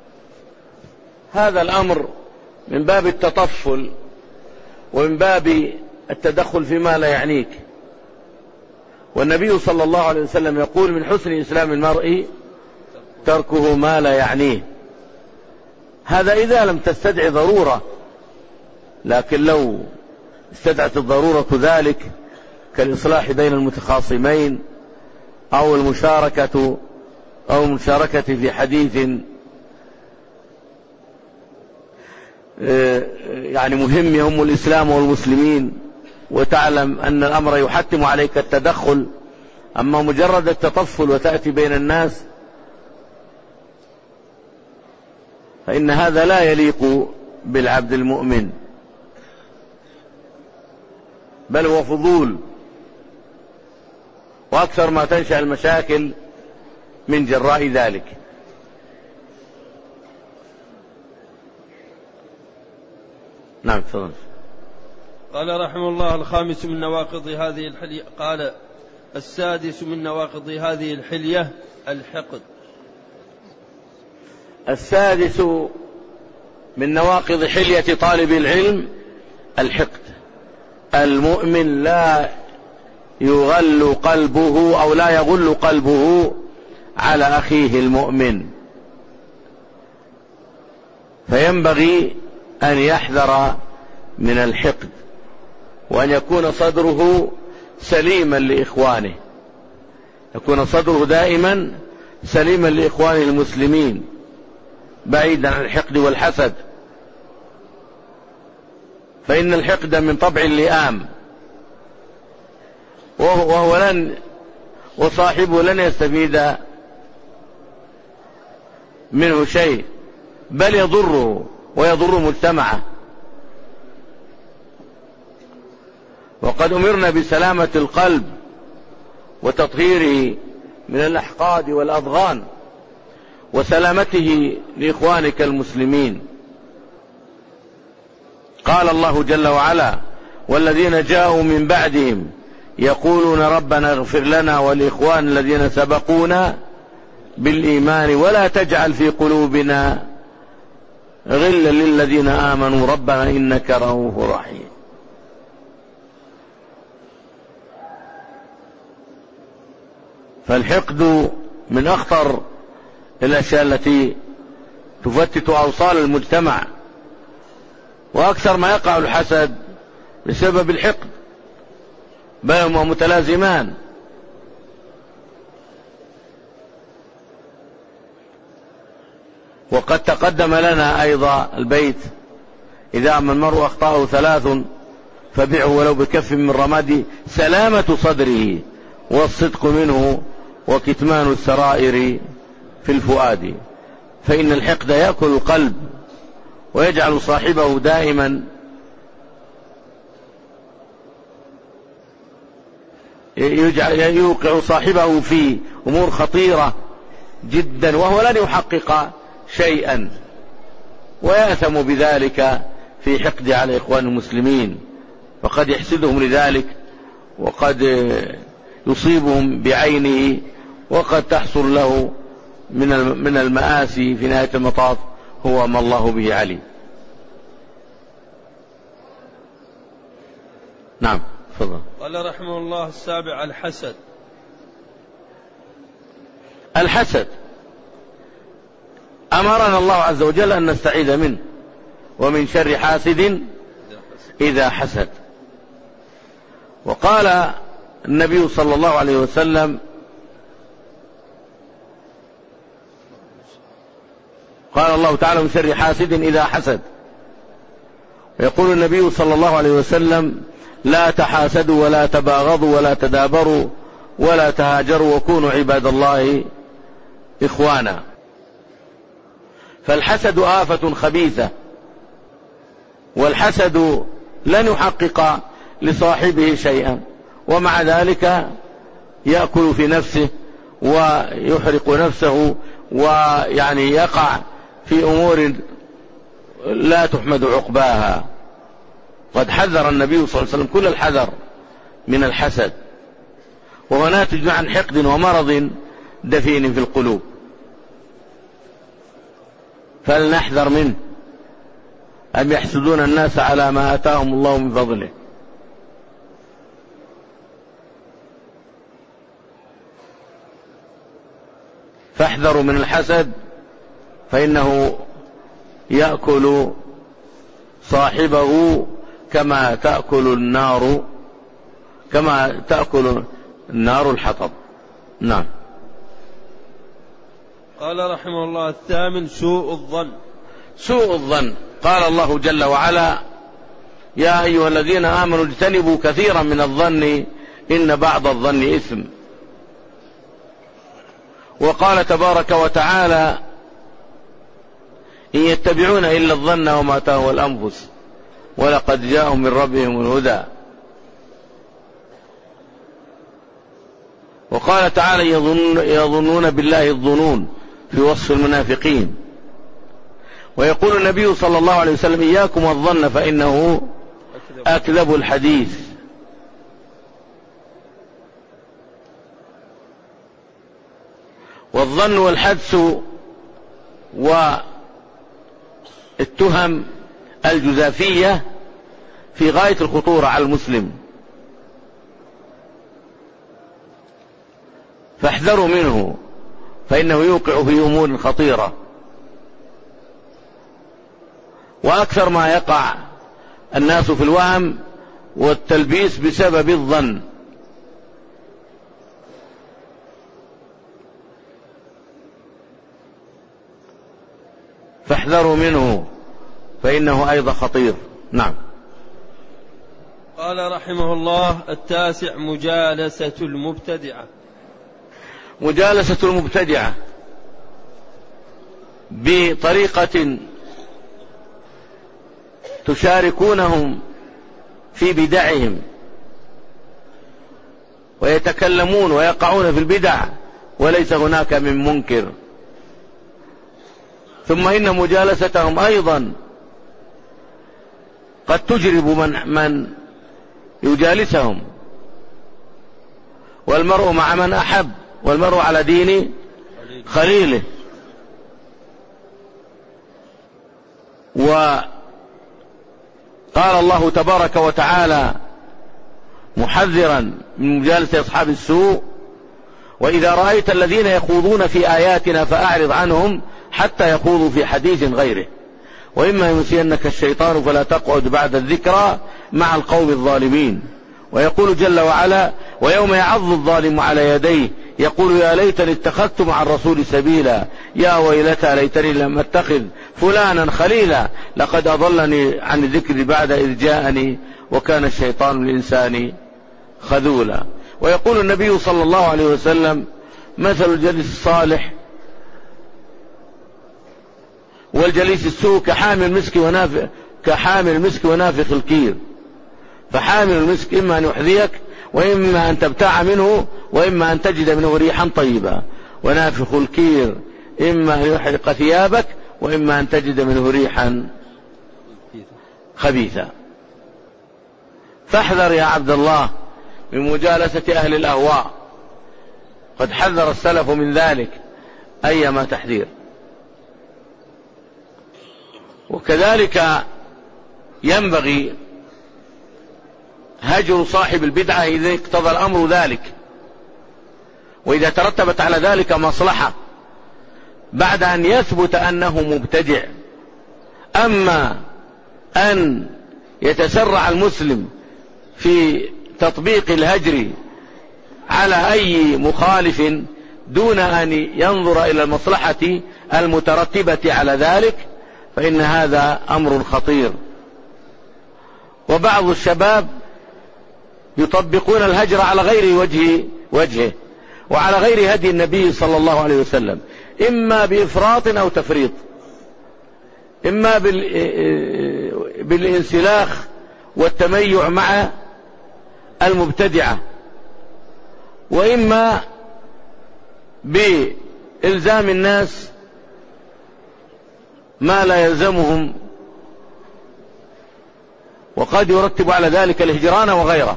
هذا الأمر من باب التطفل ومن باب التدخل فيما لا يعنيك. والنبي صلى الله عليه وسلم يقول: من حسن إسلام المرء تركه ما لا يعنيه. هذا إذا لم تستدعي ضرورة، لكن لو استدعت الضرورة ذلك كالإصلاح بين المتخاصمين أو المشاركة أو المشاركة في حديث يعني مهم يهم الإسلام والمسلمين، وتعلم أن الأمر يحتم عليك التدخل. أما مجرد التطفل وتأتي بين الناس فإن هذا لا يليق بالعبد المؤمن، بل هو فضول، وأكثر ما تنشأ المشاكل من جراء ذلك. نعم، تفضل. قال رحمه الله: الخامس من نواقض هذه الحلية. قال: السادس من نواقض هذه الحلية الحقد. السادس من نواقض حلية طالب العلم الحقد. المؤمن لا يغل قلبه أو لا يغل قلبه على أخيه المؤمن، فينبغي أن يحذر من الحقد، وأن يكون صدره سليما لإخوانه، يكون صدره دائما سليما لإخوانه المسلمين، بعيدا عن الحقد والحسد، فإن الحقد من طبع اللئام، وهو لن وصاحبه لن يستفيد منه شيء، بل يضره ويضر مجتمعه. وقد أمرنا بسلامة القلب وتطهيره من الأحقاد والأضغان وسلامته لإخوانك المسلمين. قال الله جل وعلا: والذين جاءوا من بعدهم يقولون ربنا اغفر لنا ولإخوان الذين سبقونا بالإيمان ولا تجعل في قلوبنا غلا للذين آمنوا ربنا إنك رؤوف رحيم. فالحقد من أخطر الأشياء التي تفتت أوصال المجتمع، وأكثر ما يقع الحسد بسبب الحقد، بل هما متلازمان. وقد تقدم لنا أيضا البيت: إذا أما المرء أخطأه ثلاث فبعه ولو بكف من رماد، سلامة صدره والصدق منه وكتمان السرائر في الفؤاد. فإن الحقد يأكل القلب ويجعل صاحبه دائما يجعل يوقع صاحبه في أمور خطيرة جدا، وهو لن يحقق شيئا، ويأثم بذلك في حقد على إخوان المسلمين، فقد يحسدهم لذلك، وقد يصيبهم بعينه، وقد تحصل له من المآسي في نهاية المطاف هو ما الله به عليم. نعم، تفضل. قال رحمه الله: السابع الحسد. الحسد أمرنا الله عز وجل أن نستعيذ منه، ومن شر حاسد إذا حسد. وقال النبي صلى الله عليه وسلم: قال الله تعالى: من شر حاسد إذا حسد. ويقول النبي صلى الله عليه وسلم: لا تحاسدوا ولا تباغضوا ولا تدابروا ولا تهاجروا وكونوا عباد الله إخوانا. فالحسد آفة خبيثة، والحسد لن يحقق لصاحبه شيئا، ومع ذلك يأكل في نفسه ويحرق نفسه، ويعني يقع في أمور لا تحمد عقباها. قد حذر النبي صلى الله عليه وسلم كل الحذر من الحسد، وهو ناتج عن حقد ومرض دفين في القلوب، فلنحذر منه. أم يحسدون الناس على ما آتاهم الله من فضله. فاحذروا من الحسد، فإنه يأكل صاحبه كما تأكل النار كما تأكل النار الحطب. نعم. قال رحمه الله: الثامن سوء الظن. سوء الظن. قال الله جل وعلا: يا أيها الذين آمنوا اجتنبوا كثيرا من الظن إن بعض الظن إثم. وقال تبارك وتعالى: إن يتبعون إلا الظن وما تهوى الأنفس ولقد جاءهم من ربهم الهدى. وقال تعالى: يظنون بالله الظنون في وصف المنافقين. ويقول النبي صلى الله عليه وسلم: إياكم الظن فإنه أكذب الحديث. والظن والحدس والتهم الجزافية في غاية الخطورة على المسلم، فاحذروا منه، فإنه يوقع في أمور خطيرة. وأكثر ما يقع الناس في الوهم والتلبيس بسبب الظن. فاحذروا منه، فإنه أيضا خطير. نعم. قال رحمه الله: التاسع مجالسة المبتدعة. مجالسة المبتدعة بطريقة تشاركونهم في بدعهم ويتكلمون ويقعون في البدع وليس هناك من منكر. ثم إن مجالستهم أيضا قد تجرب من, من يجالسهم، والمرء مع من أحب، والمرء على دين خليله. وقال الله تبارك وتعالى محذرا من مجالسة أصحاب السوء: وإذا رأيت الذين يخوضون في آياتنا فأعرض عنهم حتى يخوضوا في حديث غيره، وإما ينسينك الشيطان فلا تقعد بعد الذكرى مع القوم الظالمين. ويقول جل وعلا: ويوم يعض الظالم على يديه يقول يا ليتني اتخذت مع الرسول سبيلا يا ويلتى ليتني لم اتخذ فلانا خليلا لقد أضلني عن الذكر بعد إذ جاءني وكان الشيطان للإنسان خذولا. ويقول النبي صلى الله عليه وسلم: مثل الجليس الصالح والجليس السوء كحامل المسك ونافخ كحامل المسك ونافخ الكير، فحامل المسك إما أن يحذيك وإما أن تبتاع منه وإما أن تجد منه ريحا طيبة، ونافخ الكير إما أن يحرق ثيابك وإما أن تجد منه ريحا خبيثا. فاحذر يا عبد الله من مجالسة أهل الأهواء، قد حذر السلف من ذلك أيما تحذير. وكذلك ينبغي هجر صاحب البدعة إذا اقتضى الأمر ذلك، وإذا ترتبت على ذلك مصلحة بعد أن يثبت أنه مبتدع. أما أن يتسرع المسلم في تطبيق الهجر على أي مخالف دون أن ينظر إلى المصلحة المترتبة على ذلك فإن هذا أمر خطير. وبعض الشباب يطبقون الهجر على غير وجه وجهه وعلى غير هدي النبي صلى الله عليه وسلم، إما بإفراط أو تفريط، إما بالانسلاخ والتميع مع المبتدعة، وإما بإلزام الناس ما لا يلزمهم، وقد يرتب على ذلك الهجران وغيره.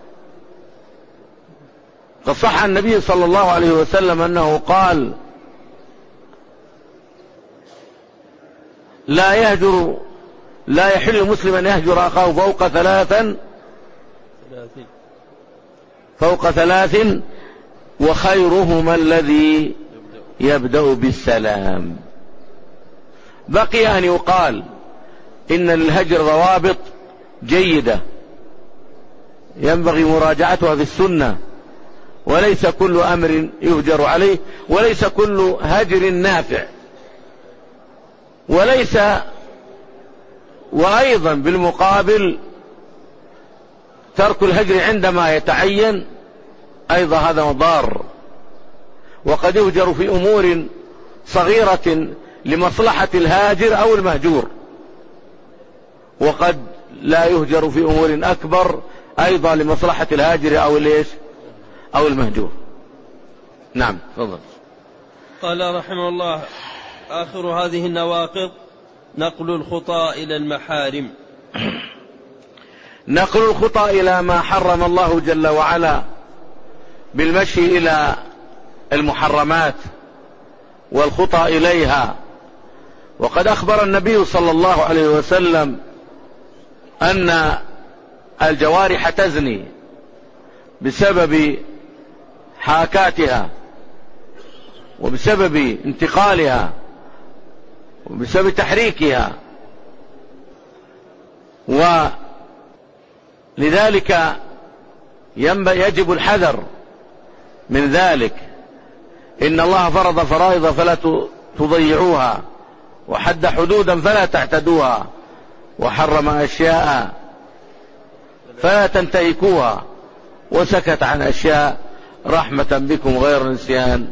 قد صح عن النبي صلى الله عليه وسلم أنه قال: لا يهجر لا يحل مسلم أن يهجر أخاه فوق ثلاثا فوق ثلاث وخيرهما الذي يبدأ بالسلام. بقي أن يقال إن للهجر ضوابط جيدة ينبغي مراجعتها في السنة، وليس كل أمر يهجر عليه، وليس كل هجر نافع، وليس وأيضا بالمقابل ترك الهجر عندما يتعين أيضا هذا ضار. وقد يهجر في أمور صغيرة لمصلحة الهاجر أو المهجور، وقد لا يهجر في أمور أكبر أيضا لمصلحة الهاجر أو ليش أو المهجور. نعم تفضل. قال رحمه الله: آخر هذه النواقض نقل الخطى إلى المحارم. نقل الخطى إلى ما حرم الله جل وعلا بالمشي إلى المحرمات والخطى إليها. وقد أخبر النبي صلى الله عليه وسلم أن الجوارح تزني بسبب حاكاتها وبسبب انتقالها وبسبب تحريكها، ولذلك يجب الحذر من ذلك. إن الله فرض فرائض فلا تضيعوها، وحد حدودا فلا تعتدوها، وحرم أشياء فلا تنتهكوها، وسكت عن أشياء رحمة بكم غير نسيان.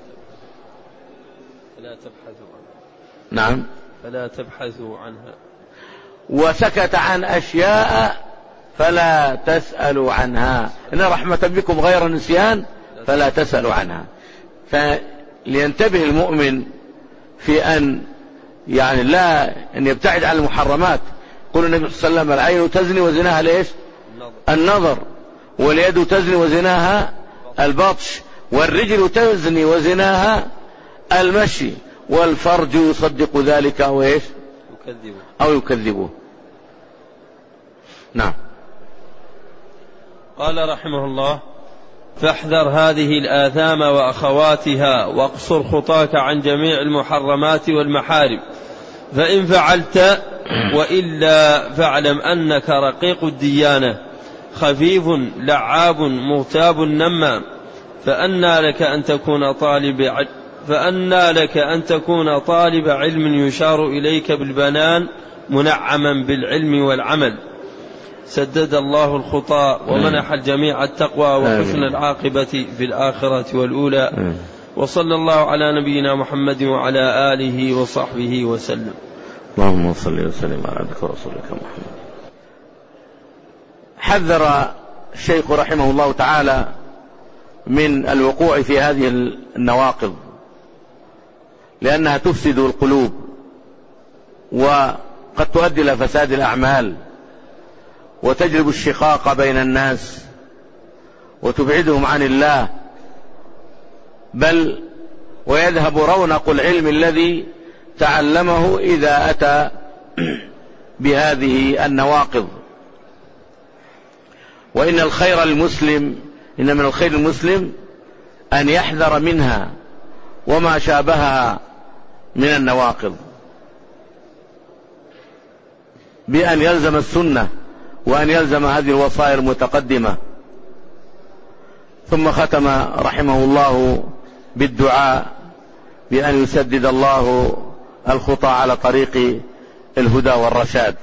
فلا تبحثوا عنها. نعم. فلا تبحثوا عنها. وسكت عن أشياء فلا تسألوا عنها، إن رحمة بكم غير نسيان فلا تسألوا عنها. فلينتبه المؤمن في أن يعني لا أن يبتعد عن المحرمات. قل النبي صلى الله عليه وسلم: العين تزني وزناها ليش؟ النظر، واليد تزني وزناها البطش، والرجل تزني وزناها المشي، والفرج يصدق ذلك أو إيش؟ يكذبه أو يكذبه. نعم. قال رحمه الله: فاحذر هذه الآثام وأخواتها، واقصر خطاك عن جميع المحرمات والمحارم، فإن فعلت وإلا فاعلم أنك رقيق الديانة، خفيف لعاب مغتاب نمام، فأنى لك أن تكون طالب فأنى لك أن تكون طالب علم يشار إليك بالبنان منعما بالعلم والعمل. سدد الله الخطى ومنح الجميع التقوى وحسن العاقبة في الآخرة والأولى. وصلى الله على نبينا محمد وعلى آله وصحبه وسلم. اللهم صل وسلم على عبدك ورسولك محمد. حذر الشيخ رحمه الله تعالى من الوقوع في هذه النواقض، لأنها تفسد القلوب وقد تؤدي إلى فساد الأعمال، وتجلب الشقاق بين الناس وتبعدهم عن الله، بل ويذهب رونق العلم الذي تعلمه إذا أتى بهذه النواقض. وإن الخير المسلم إن من الخير المسلم أن يحذر منها وما شابهها من النواقض، بأن يلزم السنة وأن يلزم هذه الوصايا المتقدمة. ثم ختم رحمه الله بالدعاء بأن يسدد الله الخطى على طريق الهدى والرشاد،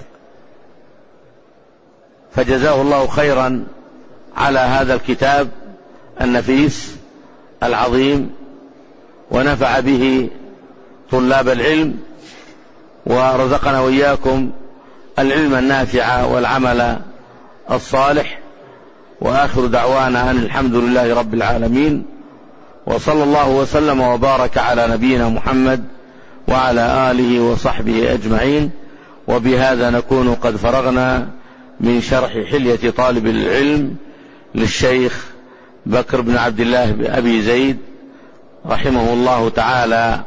فجزاه الله خيرا على هذا الكتاب النفيس العظيم، ونفع به طلاب العلم، ورزقنا وإياكم العلم النافع والعمل الصالح. وآخر دعوانا أن الحمد لله رب العالمين، وصلى الله وسلم وبارك على نبينا محمد وعلى آله وصحبه أجمعين. وبهذا نكون قد فرغنا من شرح حلية طالب العلم للشيخ بكر بن عبد الله أبي زيد رحمه الله تعالى،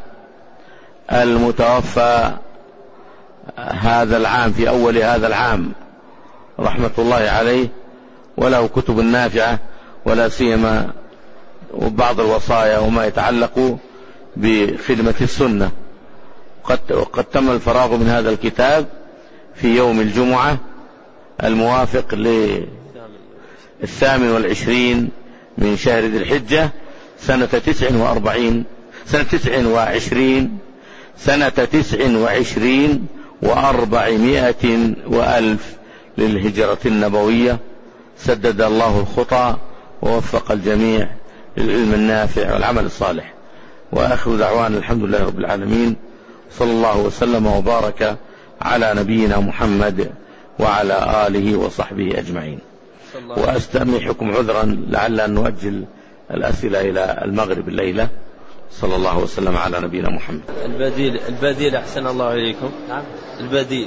المتوفى هذا العام في أول هذا العام رحمة الله عليه، وله كتب نافعة، ولا سيما وبعض الوصايا وما يتعلق بخدمة السنة. قد, وقد تم الفراغ من هذا الكتاب في يوم الجمعة الموافق للثامن والعشرين من شهر ذي الحجة سنة تسع وأربعين سنة تسع وعشرين سنة تسع وعشرين وأربعمائة وألف للهجرة النبوية. سدد الله الخطى ووفق الجميع للعلم النافع والعمل الصالح. وآخر دعوانا الحمد لله رب العالمين، صلى الله وسلم وبارك على نبينا محمد وعلى آله وصحبه أجمعين. وأستمحكم عذرا لعل أن نؤجل الأسئلة إلى المغرب الليلة. صلى الله وسلم على نبينا محمد. البديل البديل أحسن الله إليكم. نعم. البديل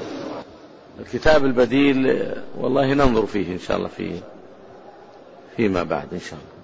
الكتاب البديل والله ننظر فيه إن شاء الله في فيما بعد إن شاء الله.